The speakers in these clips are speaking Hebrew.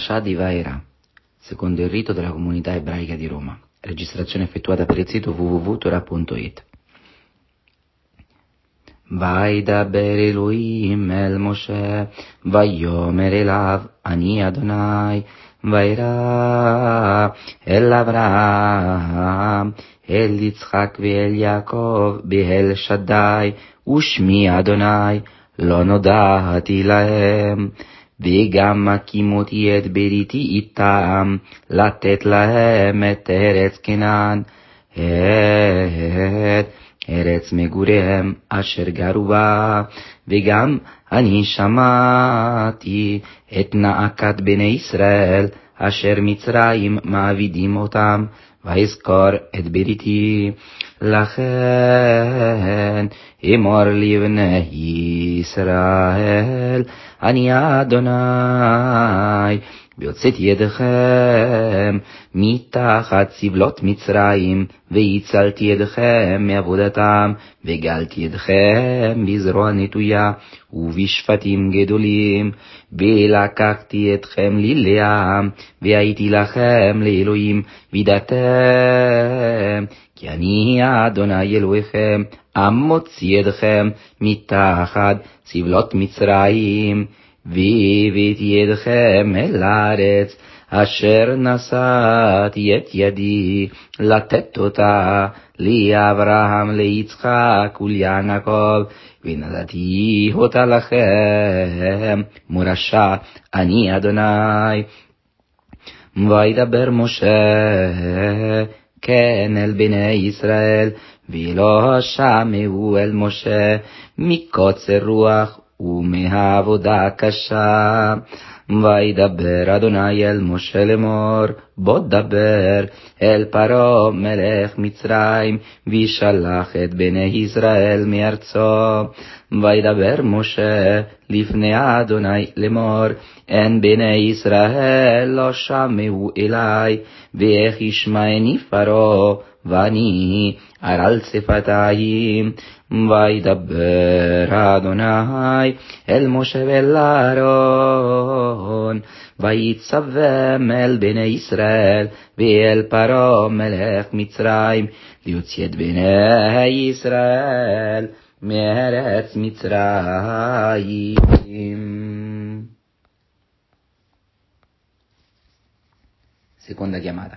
Parashah di Vaera, secondo il rito della comunità ebraica di Roma. Registrazione effettuata per il sito www.torah.it. וידבר אלוהים אל משה, ויאמר אליו, אני אדוני, וירא אל אברהם, אל יצחק ואל יעקב, באל שדי, ושמי אדוני, לא נודעתי להם. וגם הקימותי את בריתי איתם, לתת להם את ארץ כנען, ארץ מגוריהם אשר גרו בה. וגם אני שמעתי את נאקת בני ישראל, אשר מצרים מעבידים אותם, ואזכור את בריתי. לכן אמור לבני ישראל, אני אדוני, והוצאתי ידכם מתחת סבלות מצרים, והצלתי ידכם מעבודתם, וגאלתי ידכם בזרוע נטויה ובשפטים גדולים, ולקחתי אתכם לי לעם, והייתי לכם לאלוהים, וידעתם כי אני אדוני אלוהיכם, המוציא ידכם מתחת סבלות מצרים, והבאתי ידכם אל הארץ אשר נשאתי את ידי לתת אותה לאברהם, ליצחק וליעקב, ונתתי אותה לכם מורשה, אני אדוני. וידבר משה כן אל בני ישראל, ולא שמעו אל משה מקוצר רוח ומעבודה קשה. וידבר אדוני אל משה לאמור, בוא דבר אל פרעה מלך מצרים, וישלח את בני ישראל מארצו. וידבר משה לפני אדוני לאמור, אין בני ישראל לא שמעו אלי, ואיך ישמעני פרעה, ואני ארעל שפתיים. וידבר אדוני אל משה ואל אהרון, ויצווהם אל בני ישראל ואל פרעה מלך מצרים, להוציא את בני ישראל מארץ מצרים. Seconda chiamata.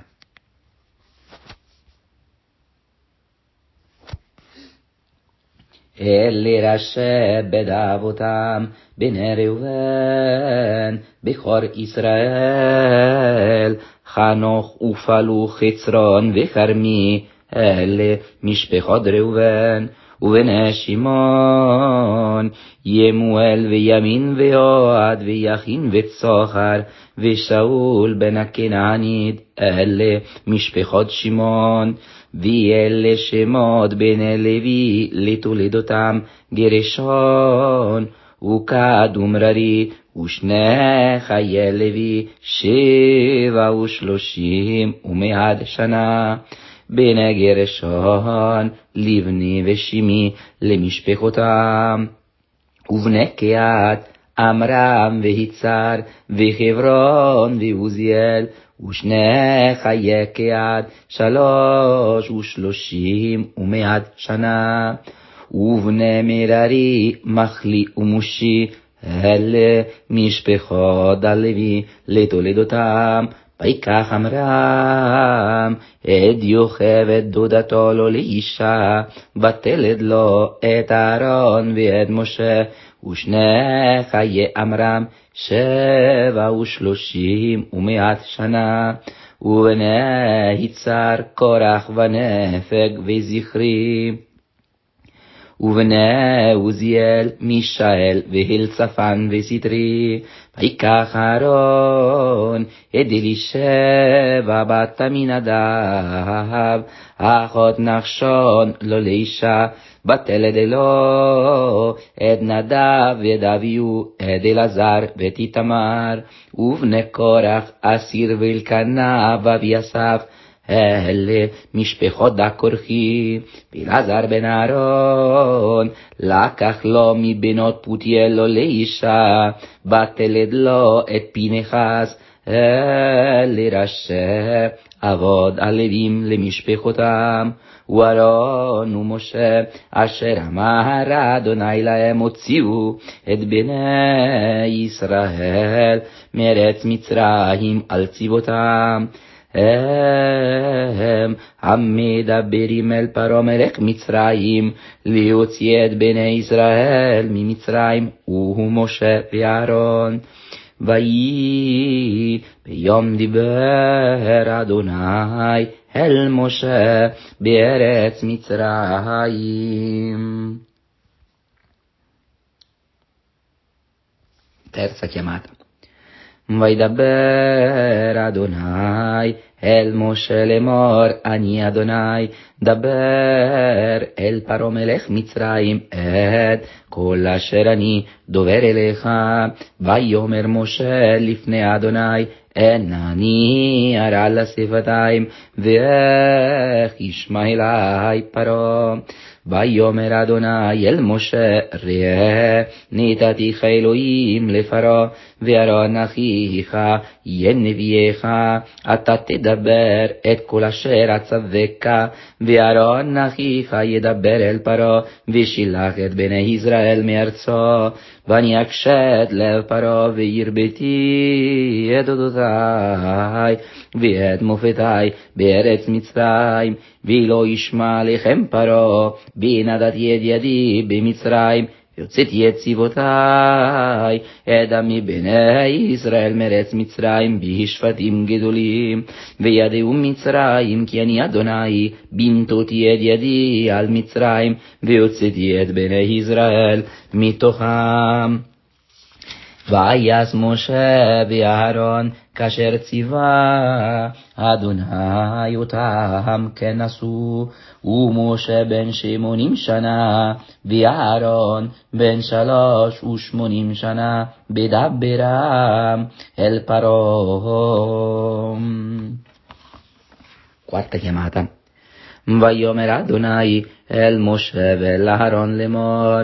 אלה ראשי בית אבותם, בני ראובן, בכור ישראל, חנוך ופלוח, חצרון וכרמי, אלה משפחות ראובן. ובני שמעון, ימואל וימין ואוהד ויכין וצוחר, ושאול בן הכנענית, אלה משפחות שמעון. ואלה שמות בני לוי לתולדותם, גרשון וקד ומררי, ושני חיי לוי 37 ומעט שנה. בני גרשון לבני ושימי למשפחותם. ובני קהת עמרם ויצהר וחברון ועוזיאל, ושני חיי קהת 33 ומעט שנה. ובני מררי מחלי ומושי, אלה משפחות הלוי לתולדותם. ויקח עמרם את יוכבד דודתו לו לאישה, ותלד לו את אהרון ואת משה. ושני חיי עמרם 37 ומעט שנה. ובני יצהר קורח ונפג וזכרי. ובני עוזיאל מישאל והלצפן וסטרי. ויקח אהרון את אלישבע בת עמינדב, אחות נחשון לו לאישה, ותלד לו את נדב ואת אביהו, את אלעזר ואת איתמר. ובני קורח אסיר ואלקנה ואביסף, אלה משפחות הקורחי. ואלעזר בן אהרון לקח לו מבנות פותיאל לו לאישה, ותלד לו את פנחס, לראשי אבות הלווים למשפחותם, ואהרון ומשה אשר אמר אדוני להם הוציאו את בני ישראל מארץ מצרים על צבאותם. הם המדברים אל פרעה מלך מצרים להוציא את בני ישראל ממצרים, הוא משה ואהרון. ויהי ביום דיבר אדוני אל משה בארץ מצרים. terza chiamata. וידבר אדוני אל משה לאמור, אני אדוני דבר אל פרעה מלך מצרים את כל אשר אני דובר אליך. ויאמר משה לפני אדוני, אנני הרע לשפתיים, ואיך ישמע אלי פרעה. ויאמר אדוני אל משה, ראה נתתיך אלוהים לפרעה, ואהרון אחיך יהיה נביאך, אתה תדבר את כל אשר אצווך, ואהרון אחיך ידבר אל פרעה, ושילח את בני ישראל מארצו. ואני אקשה את לב פרעה, והרביתי את עדותי ואת מופתי בארץ מצרים, ולא ישמע לכם פרעה, ונתתי את ידי במצרים, והוצאתי את צבאותי את עמי בני ישראל מארץ מצרים בשפטים גדולים, וידעו מצרים כי אני אדוני, בנתותי את ידי על מצרים, והוצאתי את בני ישראל מתוכם. ויעש משה ואהרון כאשר ציווה אדוני אותם כן עשו. ומשה בן 80 שנה, ואהרון בן 83 שנה, בדברם אל פרעה. quarta chiamata. ויאמר אדוני אל משה ואל אהרון לאמור,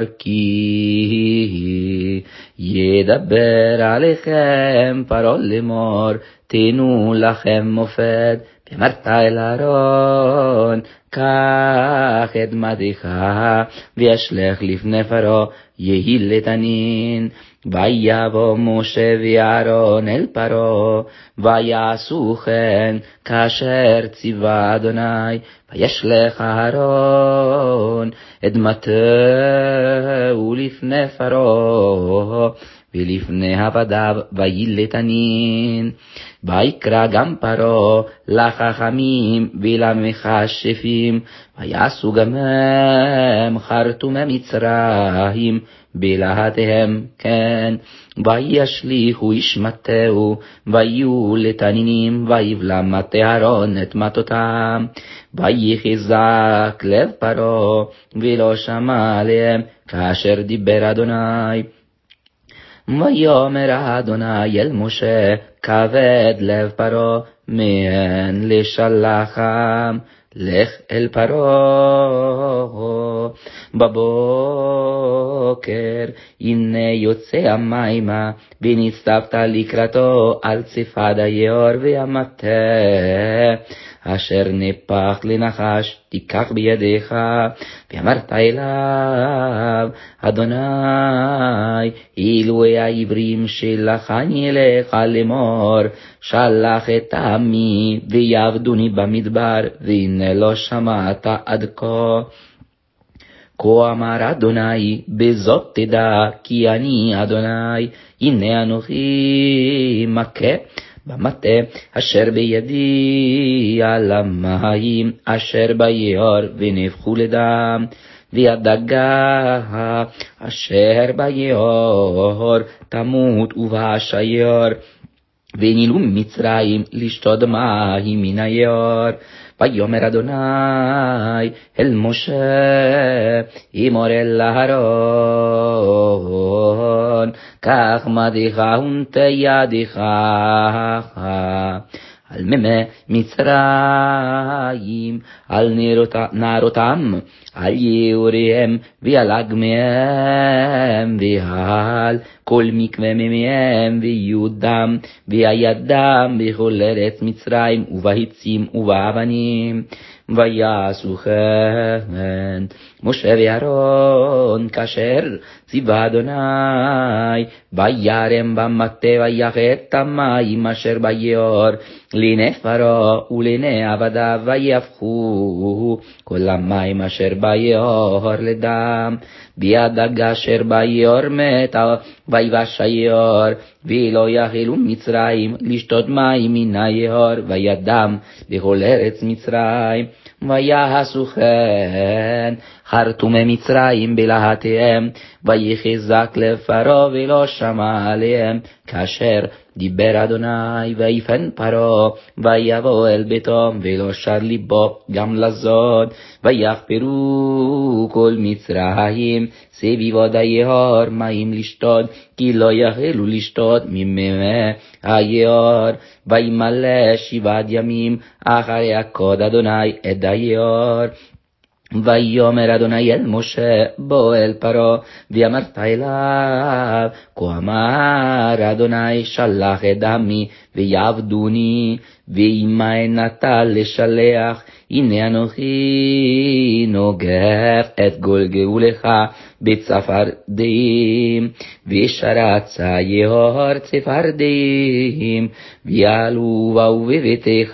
כי ידבר עליכם פרעה לאמור, תנו לכם מופת. ואמרת אל אהרון, קח את מדך וישלך לפני פרעה, יהי לתנין. ויבוא משה ואהרון אל פרעה, ויעשו כן כאשר ציווה אדוני. וישלך אהרון את מטהו לפני פרעה ולפני עבדיו, ויהי לתנין. ויקרא גם פרעה לחכמים ולמכשפים, ויעשו גם הם חרטומי מצרים בלהטיהם כן. וישליכו איש מטהו, ויהיו לתנינים, ויבלע מטה אהרון את מטותם. ויחזק לב פרעה, ולא שמע עליהם כאשר דיבר אדוני. ויאמר אדוני אל משה, כבד לב פרעה, מהן לשלחם. לך אל פרעה בבוקר, הנה יוצא המימה, ונצטבת לקראתו על צפד היער והמטה אשר נפח לנחש, תיקח בידיך. ואמרת אליו, אדוני אלוהי העברים שלחני אליך לאמור, שלח את עמי ויעבדוני במדבר, והנה לא שמעת עד כה. כה אמר אדוני, בזאת תדע כי אני אדוני, הנה אנוכי מכה במטה אשר בידי על המים אשר ביער, ונהפכו לדם. והדגה אשר ביער תמות, ובאש היער, ונילו מצרים לשתות מים מן היער. ויאמר אדוני אל משה, אמור אל אהרון, קח מדך ונטה ידך על מימי מצרים, על נערותם, על יאוריהם ועל אגמיהם, ועל כל מקווה מימיהם ויודם וידם בכל ארץ מצרים ובהצים ובאבנים. ויעשו כן משה ואהרון כאשר ציווה אדוני, וירם במטה ויחת המים אשר ביאור לעיני פרעה ולעיני עבדיו, ויהפכו כל המים אשר ביאור לדם, והדג אשר ביאור מתה, ויבש היאור, ולא יכלו מצרים לשתות מים מן היאור, וידם בכל ארץ מצרים. ויעשו כן חרטומי מצרים בלהטיהם, ויחזק לב פרעה ולא שמע עליהם, כאשר דיבר אדוני. ויפן פרעה ויבוא אל ביתו, ולא שר ליבו גם לזאת, ויחפרו כל מצרים סביבות היאור מים לשתות, כי לא יכלו לשתות ממי היאור. וימלא 7 ימים אחרי הכוד אדוני את היאור. ויאמר אדוני אל משה בוא אל פרעה, ואמרת אליו, כה אמר אדוני שלח את עמי ויעבדוני, ועמי נטה לשלח, הנה אנוכי נוגח את כל גאולך בצפרדעים, ושרץ היאור צפרדעים, ויעלו באו בביתך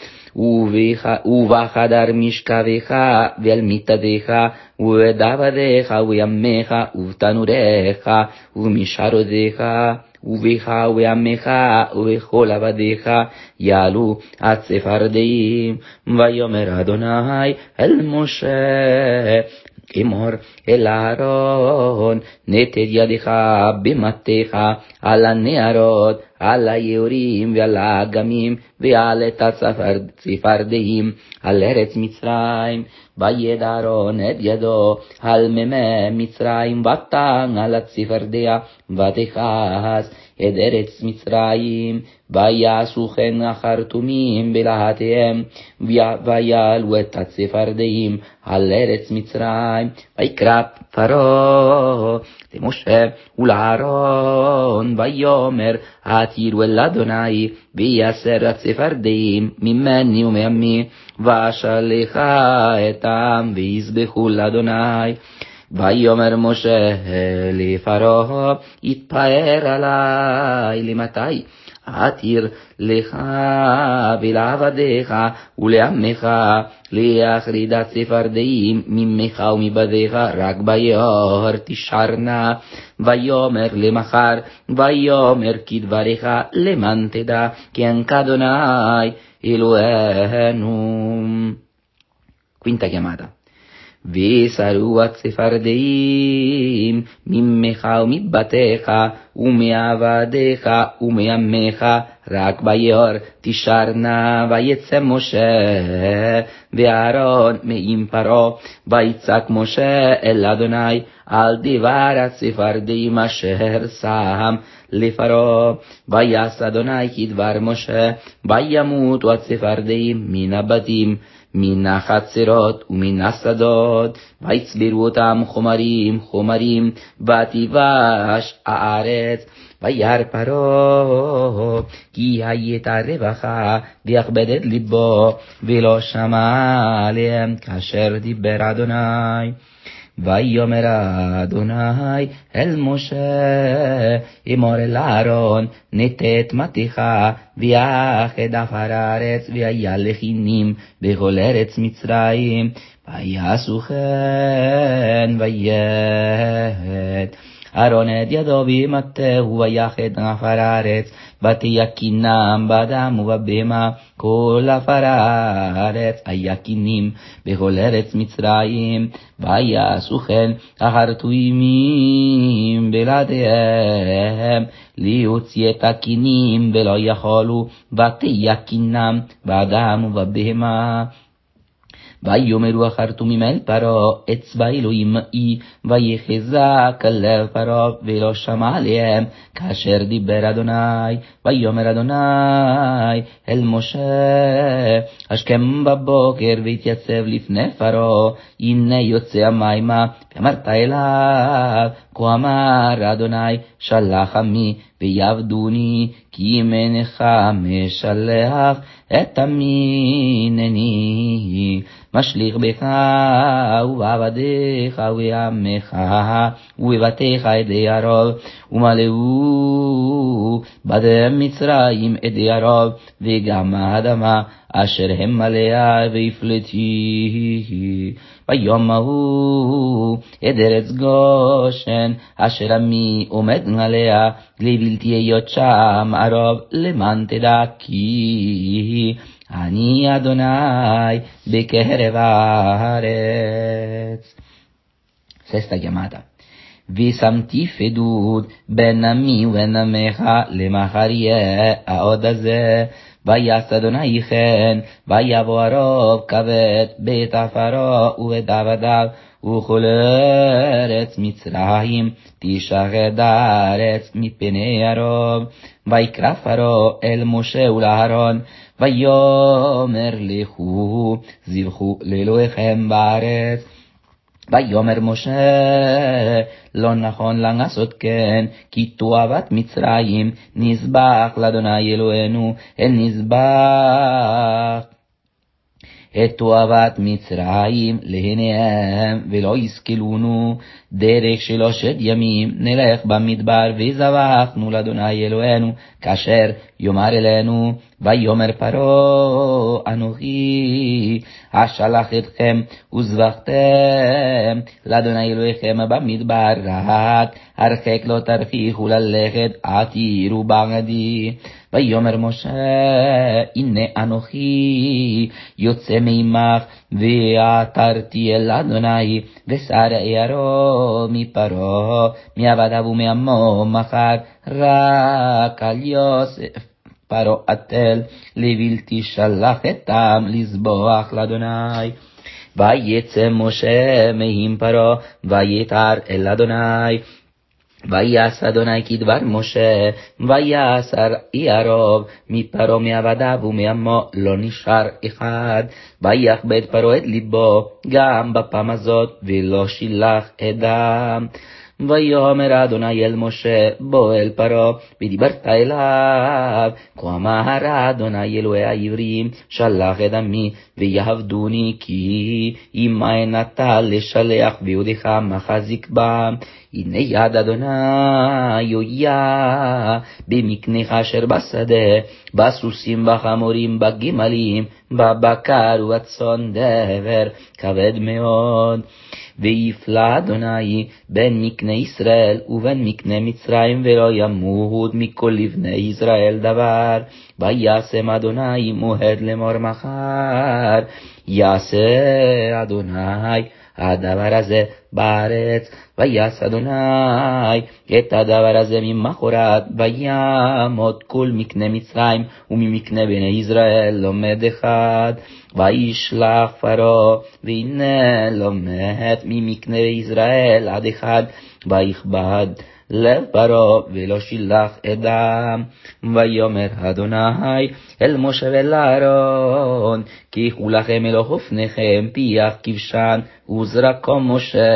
ובחדר משכבך ועל מיטתך ובדבדיך וימיך ובתנוריך ובמשערותיך ובך וימיך ובכל עבדיך יעלו הצפרדעים. ויאמר אדוני אל משה אמור אל אהרון, נטל ידך במטך על הנערות, על היאורים ועל האגמים ועל את הצפרדעים על ארץ מצרים. ויד אהרון את ידו על מימי מצרים, ותן על הצפרדע, ותכס את ארץ מצרים. ויעשו כן החרטומים בלהטיהם, ויעלו את הצפרדעים על ארץ מצרים. ויקרא פרעה למשה ולאהרון, ויאמר התירו אל אדוני, ויסר הצפרדעים ממני ומעמי, ואשלח את העם ויזבחו לאדוני. ויאמר משה לפרעה, יתפאר עלי למתי אתיר לך ולעבדיך ולעמך להחריד הצפרדעים ממך ומבדיך, רק ביאור תשערנה. ויאמר למחר, ויאמר כדבריך, למען תדע כי אני אדוני אלוהינו. Quinta chiamata. ויסרו הצפרדעים ממך ומבתיך ומעבדיך ומעמך, רק ביאור תשערנה. ויצא משה ואהרון מעם פרעה, ויצעק משה אל אדוני על דבר הצפרדעים אשר שם לפרעה. ויעש אדוני כדבר משה, וימותו הצפרדעים מן הבתים, מן החצרות ומן השדות, ויצברו אותם חומרים חומרים, ותיבש הארץ. וירא פרעה כי הייתה רווחה, ויכבד את ליבו, ולא שמע עליהם כאשר דיבר אדוני. ויאמר אדוני אל משה, אמור אל אהרון, נטה את מטך ויאחד עפר הארץ, והיה לחינים בכל ארץ מצרים. ויעשו כן, ויט אהרון את ידו במטהו, ויחד עפר הארץ, ותיקינם באדם ובבהמה, כל עפר הארץ היקינים בכל ארץ מצרים. ויעשו כן החרטומים בלעדיהם, להוציא את הקינים ולא יכולו, ותיקינם באדם ובבהמה. ויאמרו החרטומים אל פרעה, אצבע אלוהים היא, ויחזק לב פרעה, ולא שמע עליהם, כאשר דיבר אדוני. ויאמר אדוני אל משה, השכם בבוקר והתייצב לפני פרעה, הנה יוצא המימה, ואמרת אליו, כה אמר אדוני, שלח עמי ויעבדוני, כי אם אינך משלח את עמי הנני, משליך בך ובעבדיך ובעמך ובבתיך ידי ערב, ומלאו בדם מצרים ידי ערב, וגם האדמה אשר הם עליה ויפלטי. ביום ההוא את ארץ גושן אשר עמי עומד עליה, לבלתי היות שם ערב, למען תדע כי אני אדוני בקרב הארץ. Sesta chiamata. ושמתי פדות בין עמי ובין עמך למחר יהיה העוד הזה. ויעש אדוני כן, ויבוא ערב כבד בית פרעה ובית עבדיו, וכל ארץ מצרים תשחת הארץ מפני ערב. ויקרא פרעה אל משה ולאהרון, ויאמר לכו זבחו לאלוהיכם בארץ. ויאמר משה, לא נכון לעשות כן, כי תועבת מצרים נזבח לאדוני אלוהינו, אל נזבח את תועבת מצרים לעיניהם, ולא ישכלונו. דרך 3 ימים נלך במדבר, וזבחנו לאדוני אלוהינו, כאשר יאמר אלינו. ויאמר פרעה, אנוכי אשלח אתכם, וזבחתם לאדוני אלוהיכם במדבר, רק הרחק לא תרחיכו ללכת, עתירו בעדי. ויאמר משה, הנה אנוכי יוצא מעמך, ועתרתי אל אדוני, ושרי ערום מפרעה, מעבדיו ומעמו מחר, רק על יוסף פרעה אתל, לבלתי שלח אתם לזבוח לאדוני. ויצא משה מעם פרעה, ויתר אל אדוני. ויעש אדוני כדבר משה, ויסר ערב מפרעה מעבדיו ומעמו, לא נשאר אחד. ויכבד פרעה את ליבו גם בפעם הזאת, ולא שילח אדם. ויאמר אדוני אל משה, בוא אל פרעה, ודיברת אליו, כה אמר אדוני אלוהי העברים, שלח את עמי ויעבדוני, כי עמי נטה לשלח ויהודך מחזיק בם. הנה יד אדוני יויה במקנך אשר בשדה, בסוסים בחמורים בגמלים, בבקר ובצאן, דבר כבד מאוד. ויפלא אדוני בין מקנה ישראל ובין מקנה מצרים, ולא ימות מכל לבני ישראל דבר. וישם אדוני מועד לאמור מחר, יעשה אדוני הדבר הזה בארץ. ויעש אדוני את הדבר הזה ממחרת, וימות כל מקנה מצרים וממקנה בני ישראל לומד אחד. וישלח פרעה, והנה לומד ממקנה ישראל עד אחד, ויכבד לב פרעה ולא שילח אדם. ויאמר אדוני אל משה ואל אהרון, קחו לכם אל אופניכם פיח כבשן, וזרקו משה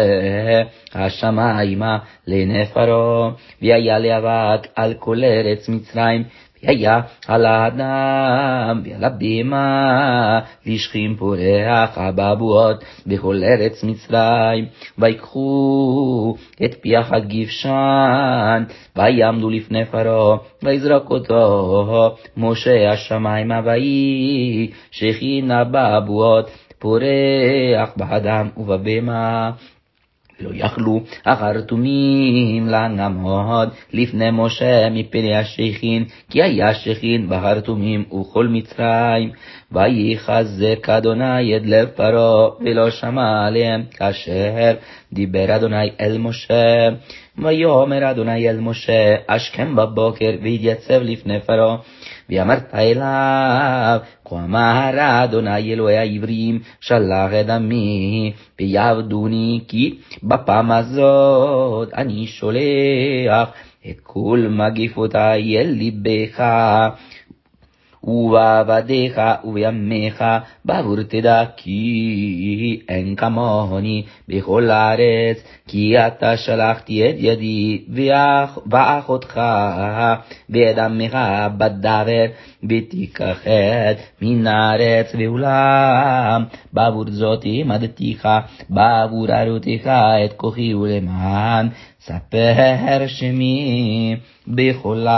השמיימה לעיני פרעה, והיה לאבק על כל ארץ מצרים, והיה על האדם ועל הבהמה לשכים פורח אבעבועות בכל ארץ מצרים. ויקחו את פיח הכבשן, ויעמדו לפני פרעה, ויזרוק אותו משה השמיימה, ויהי שכין אבעבועות פורח באדם ובבהמה. לא יכלו החרטומים לעמוד לפני משה מפני השכין, כי היה שכין בחרטומים וכל מצרים. ויחזק אדוני את לב פרעה ולא שמע עליהם, כאשר דיבר אדוני אל משה. ויאמר אדוני אל משה, השכם בבוקר והתייצב לפני פרעה, ואמרת אליו, כה אמר אדוני אלוהי העברים, שלח את עמי ויעבדוני, כי בפעם הזאת אני שולח את כל מגפותי אל ליבך ובעבדיך ובימיך, בעבור תדע כי אין כמוני בכל הארץ, כי אתה שלחתי את ידי ואחותך ואת עמך בדבר, ותיקחת מן הארץ, ואולם בעבור זאת העמדתיך, בעבור הראותיך את כוחי, ולמען ספר שמי בכל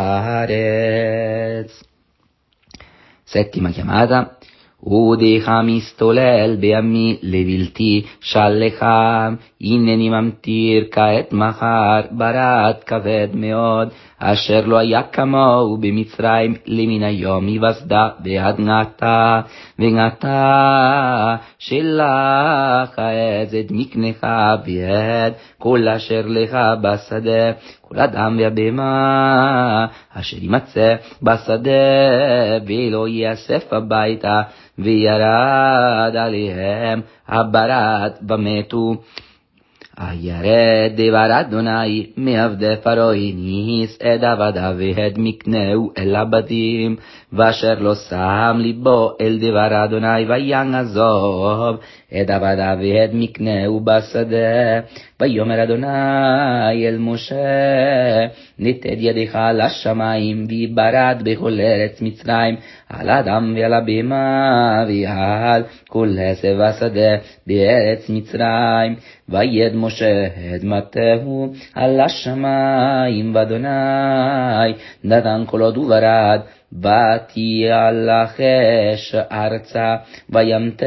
הארץ. Settima chiamata. עודך מסתולל בימי לבלתי שלך, הנני ממטיר כעת מחר ברד כבד מאוד, אשר לא היה כמוהו במצרים למן היום היווסדה ועד עתה, ועתה שלח את מקנך ואת כל אשר לך בשדה, כל אדם והבהמה אשר ימצא בשדה, ולא יאסף הביתה, וירד עליהם הברד ומתו. הירד דבר אדוני מעבדי פרעה, הניס את עבדיו ואת מקנהו אל הבתים, ואשר לא שם ליבו אל דבר אדוני, ויעזוב את עבדיו ואת מקנהו בשדה. ויאמר אדוני אל משה, נתן ידך לשמיים, ויברד בכל ארץ מצרים, על אדם ועל הבהמה ועל כל עשב השדה בארץ מצרים. ויד משה את מטהו על השמיים, ואדוני נתן קולות וברד, ותיאלחש ארצה, וימטר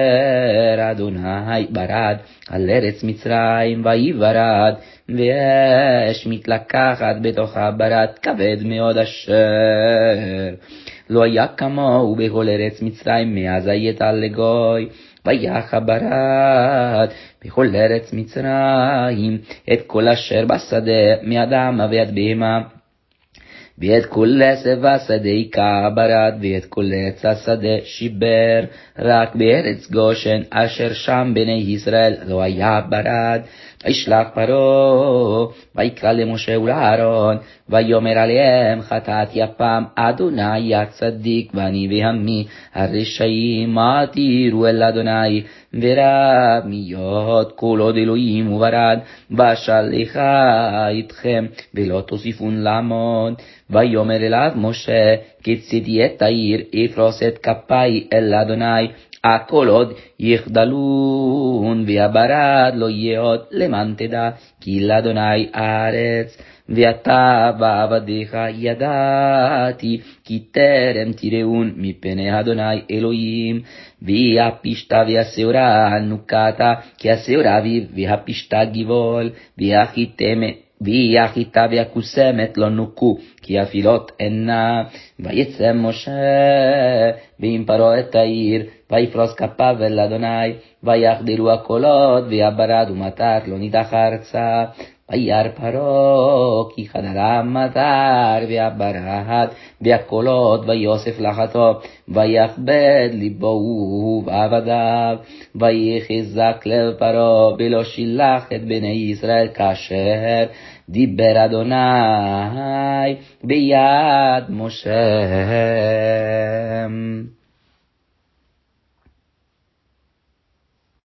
אדוני ברד על ארץ מצרים, ויברד, ואש מתלקחת בתוך הברד כבד מאוד, אשר לא היה כמוהו בכל ארץ מצרים מאז הייתה לגוי. ויח הברד בכל ארץ מצרים את כל אשר בשדה, מאדם ועד בהמה, ואת כל עשב השדה היכה ברד, ואת כל עץ השדה שיבר, רק בארץ גושן אשר שם בני ישראל לא היה ברד. וישלח פרעה ויקרא למשה ולאהרון, ויאמר עליהם, חטאת יפם אדוני הצדיק, ואני ועמי הרשעים מה תיראו אל אדוני, ורב להיות כל עוד אלוהים וברד, ואשלחה איתכם ולא תוסיפון לעמוד. ויאמר אליו משה, כיסיתי את העיר, אפרוס את כפי אל אדוני, כל עוד יחדלון, והברד לא יהיה עוד, למען תדע כי לאדוני הארץ. ואתה ועבדיך ידעתי, כי טרם תראון מפני אדוני אלוהים, והפשתה והשעורה הנוקתה, כי השעורה אביב והפשתה גבעול, והחיטה והקוסמת לא נוקו, כי הפילות אינה. ויצא משה ועם פרעה את העיר, ויפרוס כפיו אל אדוני, ויחדלו הקולות, והברד ומטר לא נידח ארצה. וירא פרעה כי חדל המטר והברד והקולות, ויוסף לחתו, ויכבד ליבו הוא ועבדיו. ויחזק לב פרעה ולא שילח את בני ישראל, כאשר דיבר אדוני ביד משה.